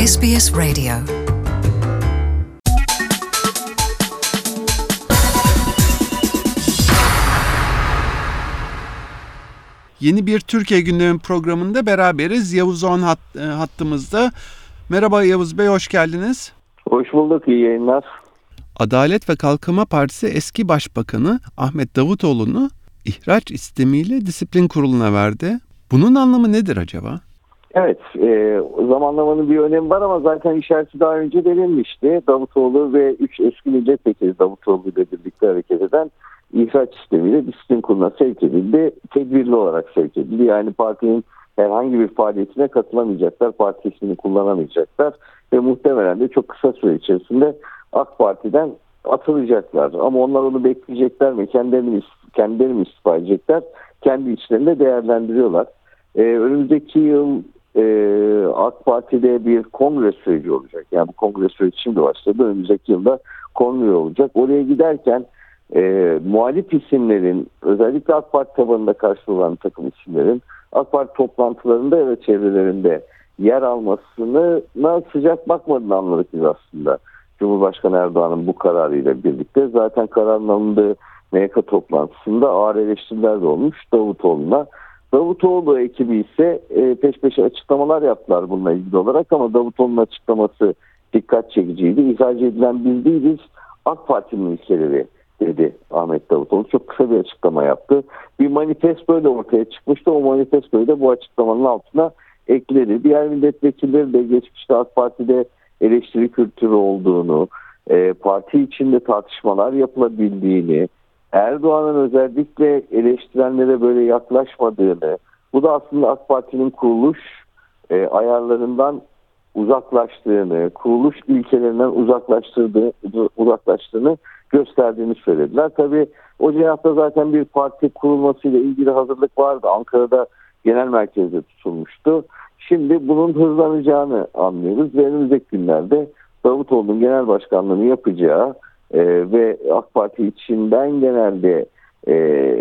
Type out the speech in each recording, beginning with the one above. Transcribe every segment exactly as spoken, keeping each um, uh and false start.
S B S Radio. Yeni bir Türkiye Gündemi programında beraberiz. Yavuz Oğan hat, hattımızda. Merhaba Yavuz Bey, hoş geldiniz. Hoş bulduk, iyi yayınlar. Adalet ve Kalkınma Partisi eski başbakanı Ahmet Davutoğlu'nu ihraç istemiyle disiplin kuruluna verdi. Bunun anlamı nedir acaba? Evet, e, zamanlamanın bir önemi var ama zaten işareti daha önce verilmişti. Davutoğlu ve üç eski milletvekili Davutoğlu ile birlikte hareket eden ihraç istemiyle disiplin kuruluna sevk edildi. Tedbirli olarak sevk edildi. Yani partinin herhangi bir faaliyetine katılamayacaklar, parti ismini kullanamayacaklar ve muhtemelen de çok kısa süre içerisinde AK Parti'den atılacaklar. Ama onlar onu bekleyecekler mi? Kendilerini mi, kendilerini mi istifa edecekler? Kendi içlerinde değerlendiriyorlar. Ee, önümüzdeki yıl e, AK Parti'de bir kongre süreci olacak. Yani bu kongre süreci şimdi başladı. Önümüzdeki yılda kongre olacak. Oraya giderken e, muhalif isimlerin, özellikle AK Parti tabanında karşılığı olan takım isimlerin AK Parti toplantılarında ya da çevrelerinde yer almasına sıcak bakmadığını anladık biz aslında. Cumhurbaşkanı Erdoğan'ın bu kararıyla birlikte zaten kararın alındığı M Y K toplantısında ağır eleştiriler de olmuş Davutoğlu'na. Davutoğlu ekibi ise e, peş peşe açıklamalar yaptılar bununla ilgili olarak ama Davutoğlu'nun açıklaması dikkat çekiciydi. İhraç edilen biz değiliz, AK Parti'nin ilkeleri dedi Ahmet Davutoğlu. Çok kısa bir açıklama yaptı. Bir manifesto ile ortaya çıkmıştı. O manifestoyu da bu açıklamanın altına ekledi. Diğer milletvekilleri de geçmişte AK Parti'de eleştiri kültürü olduğunu, e, parti içinde tartışmalar yapılabildiğini, Erdoğan'ın özellikle eleştirenlere böyle yaklaşmadığını, bu da aslında AK Parti'nin kuruluş e, ayarlarından uzaklaştığını, kuruluş ilkelerinden uzaklaştırdığı, uzaklaştığını gösterdiğini söylediler. Tabii o cenahta zaten bir parti kurulmasıyla ilgili hazırlık vardı. Ankara'da genel merkezde tutulmuştu. Şimdi bunun hızlanacağını anlıyoruz ve önümüzdeki günlerde Davutoğlu'nun genel başkanlığını yapacağı e, ve AK Parti içinden genelde e,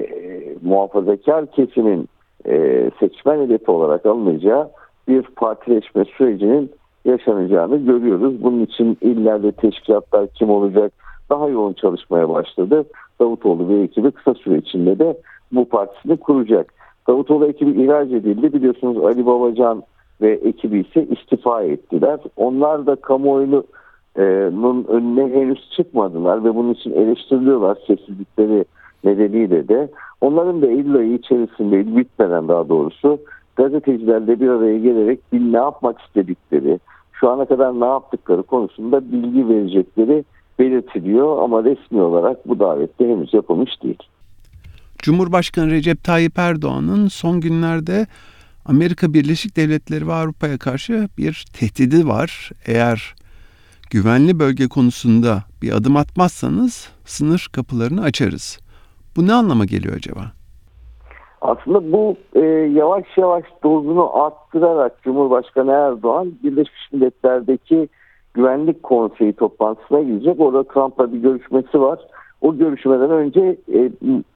muhafazakar kesimin e, seçmen hedefi olarak alınacağı bir partileşme sürecinin yaşanacağını görüyoruz. Bunun için illerde teşkilatlar kim olacak daha yoğun çalışmaya başladı. Davutoğlu ve ekibi kısa süre içinde de bu partisini kuracak. Davutoğlu ekibi ihraç edildi. Biliyorsunuz Ali Babacan ve ekibi ise istifa ettiler. Onlar da kamuoyunun önüne henüz çıkmadılar ve bunun için eleştiriliyorlar sessizlikleri nedeniyle de. Onların da Eylül ayı içerisinde, bitmeden daha doğrusu gazetecilerle bir araya gelerek bir ne yapmak istedikleri, şu ana kadar ne yaptıkları konusunda bilgi verecekleri belirtiliyor ama resmi olarak bu davette henüz yapılmış değil. Cumhurbaşkanı Recep Tayyip Erdoğan'ın son günlerde Amerika Birleşik Devletleri ve Avrupa'ya karşı bir tehdidi var. Eğer güvenli bölge konusunda bir adım atmazsanız sınır kapılarını açarız. Bu ne anlama geliyor acaba? Aslında bu e, yavaş yavaş dozunu arttırarak Cumhurbaşkanı Erdoğan Birleşmiş Milletler'deki Güvenlik Konseyi toplantısına gidecek. Orada Trump'la bir görüşmesi var. O görüşmeden önce e,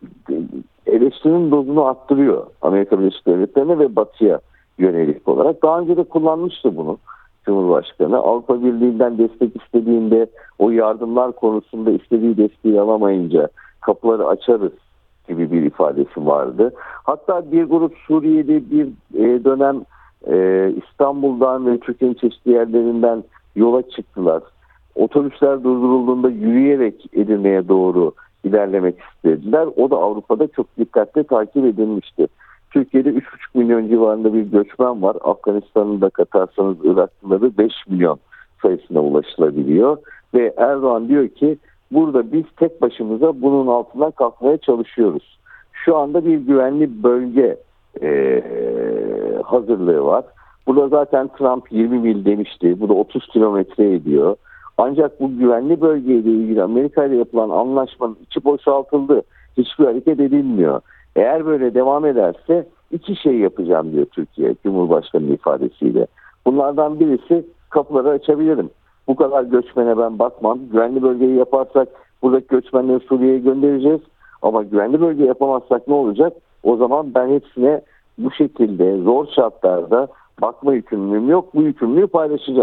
eleştirinin dozunu arttırıyor Amerika Birleşik Devletleri'ne ve Batı'ya yönelik olarak. Daha önce de kullanmıştı bunu Cumhurbaşkanı. Avrupa Birliği'nden destek istediğinde o yardımlar konusunda istediği desteği alamayınca kapıları açarız gibi bir ifadesi vardı. Hatta bir grup Suriyeli bir e, dönem e, İstanbul'dan ve Türkiye'nin çeşitli yerlerinden yola çıktılar. Otobüsler durdurulduğunda yürüyerek Edirne'ye doğru ilerlemek istediler. O da Avrupa'da çok dikkatle takip edilmişti. Türkiye'de üç buçuk milyon civarında bir göçmen var. Afganistan'ı da katarsanız Iraklıları beş milyon sayısına ulaşılabiliyor. Ve Erdoğan diyor ki burada biz tek başımıza bunun altından kalkmaya çalışıyoruz. Şu anda bir güvenli bölge e, hazırlığı var. Burada zaten Trump yirmi mil demişti. Bu da otuz kilometre ediyor. Ancak bu güvenli bölgeyle ilgili Amerika ile yapılan anlaşmanın içi boşaltıldı. Hiçbir hareket edilmiyor. Eğer böyle devam ederse iki şey yapacağım diyor Türkiye Cumhurbaşkanı ifadesiyle. Bunlardan birisi kapıları açabilirim. Bu kadar göçmene ben bakmam. Güvenli bölgeyi yaparsak buradaki göçmenleri Suriye'ye göndereceğiz. Ama güvenli bölge yapamazsak ne olacak? O zaman ben hepsine bu şekilde zor şartlarda bakma yükümlülüğüm yok. Bu yükümlülüğü paylaşacağız.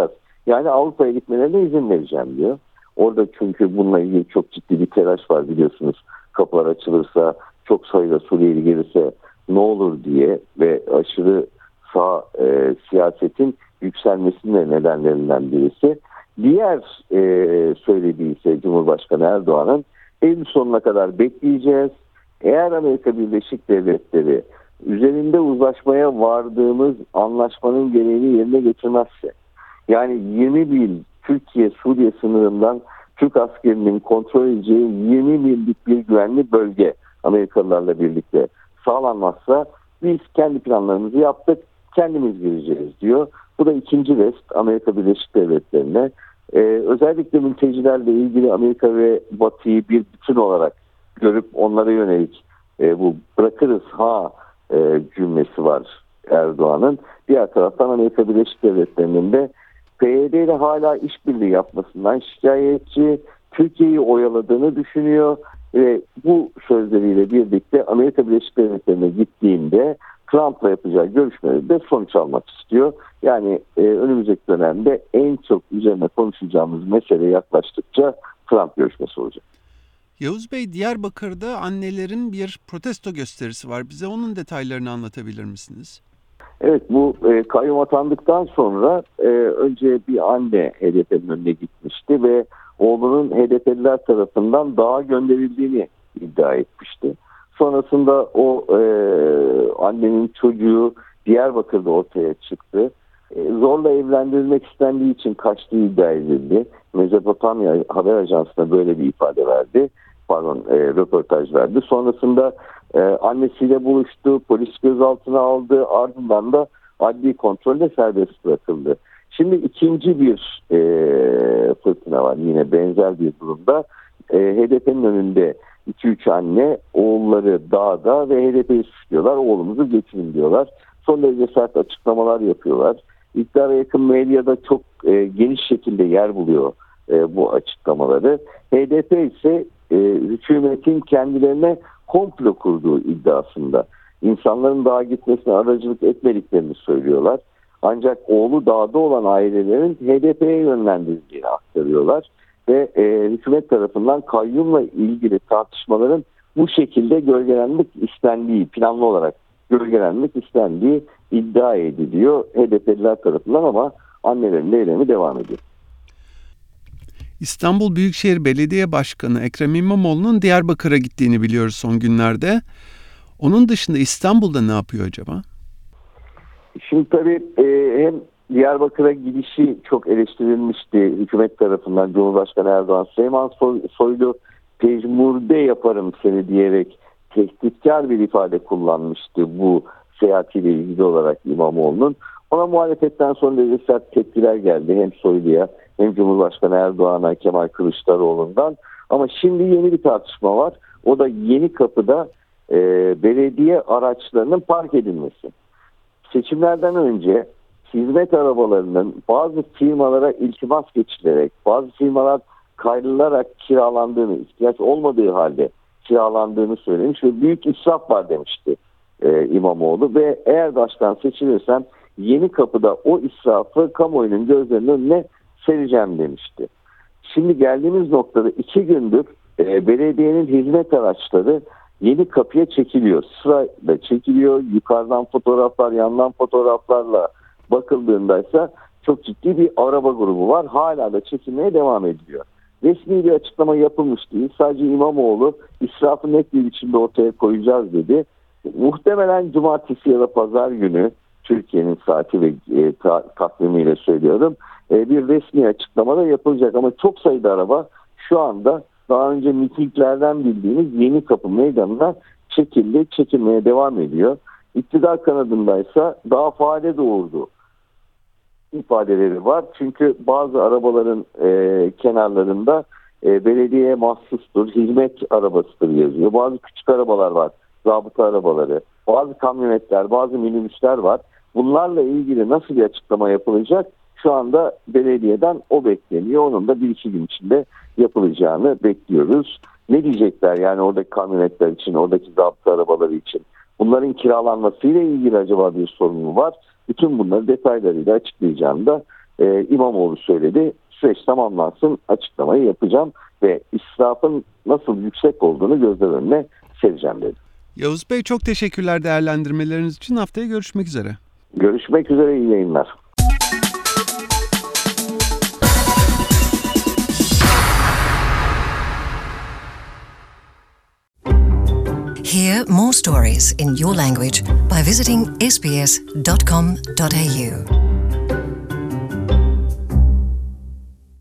Yani Avrupa'ya gitmelerine izin vereceğim diyor. Orada çünkü bununla ilgili çok ciddi bir telaş var biliyorsunuz. Kapılar açılırsa, çok sayıda Suriyeli gelirse ne olur diye ve aşırı sağ e, siyasetin yükselmesinin de nedenlerinden birisi. Diğer e, söylediği ise Cumhurbaşkanı Erdoğan'ın Eylül sonuna kadar bekleyeceğiz. Eğer Amerika Birleşik Devletleri üzerinde uzlaşmaya vardığımız anlaşmanın gereğini yerine getirmezse, yani yirmi mil Türkiye-Suriye sınırından Türk askerinin kontrol edeceği yirmi millik bir güvenli bölge Amerikalılarla birlikte sağlanmazsa biz kendi planlarımızı yaptık, kendimiz gireceğiz diyor. Bu da ikinci rest Amerika Birleşik Devletleri'ne. Ee, özellikle mültecilerle ilgili Amerika ve Batı'yı bir bütün olarak görüp onlara yönelik e, bu bırakırız ha e, cümlesi var Erdoğan'ın. Diğer taraftan Amerika Birleşik Devletleri'nin de P Y D ile hala işbirliği yapmasından şikayetçi, Türkiye'yi oyaladığını düşünüyor ve bu sözleriyle birlikte Amerika Birleşik Devletleri'ne gittiğinde Trump'la yapacağı görüşmeleri sonuç almak istiyor. Yani e, önümüzdeki dönemde en çok üzerine konuşacağımız mesele yaklaştıkça Trump görüşmesi olacak. Yavuz Bey, Diyarbakır'da annelerin bir protesto gösterisi var. Bize onun detaylarını anlatabilir misiniz? Evet, bu e, kayyum atandıktan sonra e, önce bir anne H D P'nin önüne gitmişti ve oğlunun H D P'liler tarafından dağa gönderildiğini iddia etmişti. Sonrasında o e, annenin çocuğu Diyarbakır'da ortaya çıktı. E, zorla evlendirilmek istendiği için kaçtığı iddia edildi. Mezopotamya Haber Ajansı'na böyle bir ifade verdi. Pardon, e, röportaj verdi. Sonrasında e, annesiyle buluştu, polis gözaltına aldı, ardından da adli kontrolle serbest bırakıldı. Şimdi ikinci bir e, fırtına var, yine benzer bir durumda. E, H D P'nin önünde iki üç anne oğulları dağda ve H D P'yi suçluyorlar, oğlumuzu getirin diyorlar. Son derece sert açıklamalar yapıyorlar. İktidara yakın medyada çok e, geniş şekilde yer buluyor e, bu açıklamaları. H D P ise e, hükümetin kendilerine komplo kurduğu iddiasında. İnsanların dağa gitmesine aracılık etmediklerini söylüyorlar. Ancak oğlu dağda olan ailelerin H D P'ye yönlendirildiğini aktarıyorlar. Ve e, hükümet tarafından kayyumla ilgili tartışmaların bu şekilde gölgelenmek istendiği, planlı olarak gölgelenmek istendiği iddia ediliyor H D P'liler tarafından, ama annelerin eylemi devam ediyor. İstanbul Büyükşehir Belediye Başkanı Ekrem İmamoğlu'nun Diyarbakır'a gittiğini biliyoruz son günlerde. Onun dışında İstanbul'da ne yapıyor acaba? Şimdi tabii e, hem Diyarbakır'a gidişi çok eleştirilmişti hükümet tarafından. Cumhurbaşkanı Erdoğan, Süleyman Soylu tecmurde yaparım seni diyerek tehditkar bir ifade kullanmıştı bu seyahatiyle ilgili olarak İmamoğlu'nun. Ona muhalefetten sonra da sert tepkiler geldi hem Soylu'ya hem Cumhurbaşkanı Erdoğan'a, Kemal Kılıçdaroğlu'ndan. Ama şimdi yeni bir tartışma var. O da Yenikapı'da e, belediye araçlarının park edilmesi. Seçimlerden önce hizmet arabalarının bazı firmalara iltimas geçilerek, bazı firmalar kayrılarak kiralandığını, ihtiyaç olmadığı halde kiralandığını söylemiş ve büyük israf var demişti e, İmamoğlu. Ve eğer başkan seçilirsem Yenikapı'da o israfı kamuoyunun gözlerinin önüne sereceğim demişti. Şimdi geldiğimiz noktada iki gündür e, belediyenin hizmet araçları Yenikapı'ya çekiliyor. Sırayla çekiliyor. Yukarıdan fotoğraflar, yandan fotoğraflarla bakıldığında ise çok ciddi bir araba grubu var. Hala da çekilmeye devam ediliyor. Resmi bir açıklama yapılmış değil. Sadece İmamoğlu israfı net bir biçimde ortaya koyacağız dedi. Muhtemelen cumartesi ya da pazar günü, Türkiye'nin saati ve e, ta, takvimiyle söylüyorum, e, bir resmi açıklama da yapılacak. Ama çok sayıda araba şu anda daha önce mitinglerden bildiğimiz Yenikapı Meydanı'na çekildi, çekilmeye devam ediyor. İktidar kanadındaysa daha fare doğurdu ifadeleri var. Çünkü bazı arabaların e, kenarlarında e, belediyeye mahsustur, hizmet arabasıdır yazıyor. Bazı küçük arabalar var, zabıta arabaları, bazı kamyonetler, bazı minibüsler var. Bunlarla ilgili nasıl bir açıklama yapılacak? Şu anda belediyeden o bekleniyor. Onun da bir iki gün içinde yapılacağını bekliyoruz. Ne diyecekler yani oradaki kamyonetler için, oradaki zabıta arabaları için? Bunların kiralanmasıyla ilgili acaba bir sorun mu var? Bütün bunları detaylarıyla açıklayacağını da e, İmamoğlu söyledi. Süreç tamamlansın, açıklamayı yapacağım ve israfın nasıl yüksek olduğunu gözler önüne sereceğim dedi. Yavuz Bey, çok teşekkürler değerlendirmeleriniz için. Haftaya görüşmek üzere. Görüşmek üzere, iyi yayınlar. Hear more stories in your language by visiting s b s dot com dot a u.